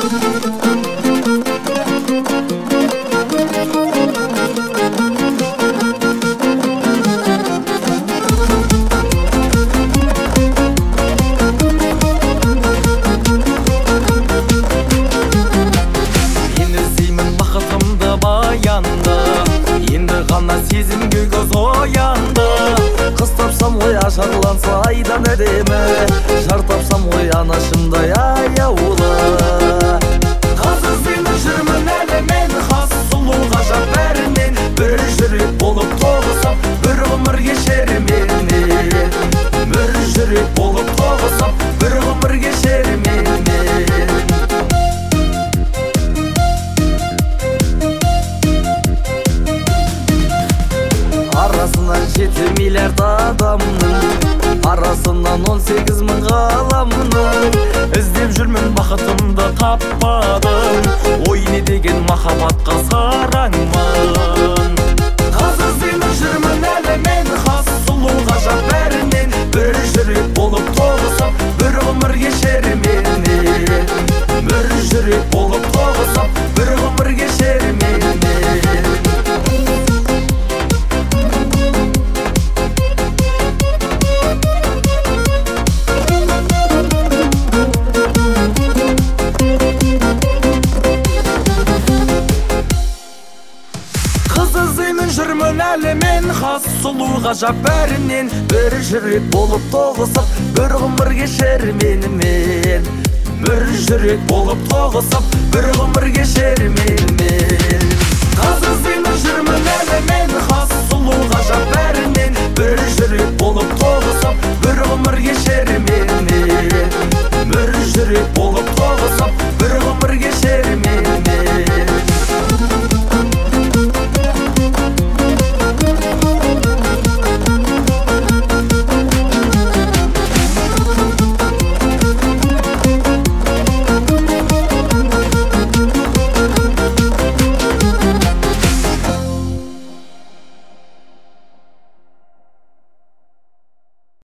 Сезімге көз оянды. Қыз тапсам ой ажарланса айдан әдемі, жар тапсам ой анашымдай аяулы. Қыз іздеймін жүрмін әлі мен, хас сұлу ғажап бәрінен. Бір жүрек болып тоғысам, бір ғұмыр кешер менен. Бір жүрек болып тоғысам, бір ғұмыр кешер менен. Арасынан 7 миллиард адамның, арасынан 18 мың ғаламның. Іздеп жүрмін бақытымды таппадым, ой не деген махаббатқа сараңмын. Қыз іздеймін жүрмін әлі мен, хас сұлу ғажап бәрінен. Бір жүрек болып тоғысам, бір ғұмыр кешер менен. Бір жүрек болып тоғысам, бір ғұмыр кешер менен. Іздеймін жүрмін әлі мен, хас сұлу ғажап бәрінен. Бір жүрек болып тоғысып, бір ғұмыр кешер менімен. Бір жүрек болып тоғысып, бір ғұмыр кешер менімен. Қыз іздеймін жүрмін әлі мен, хас сұлу ғажап бәрінен. Бір жүрек болып тоғысып, бір ғұмыр кешер менімен. Бір жүрек болып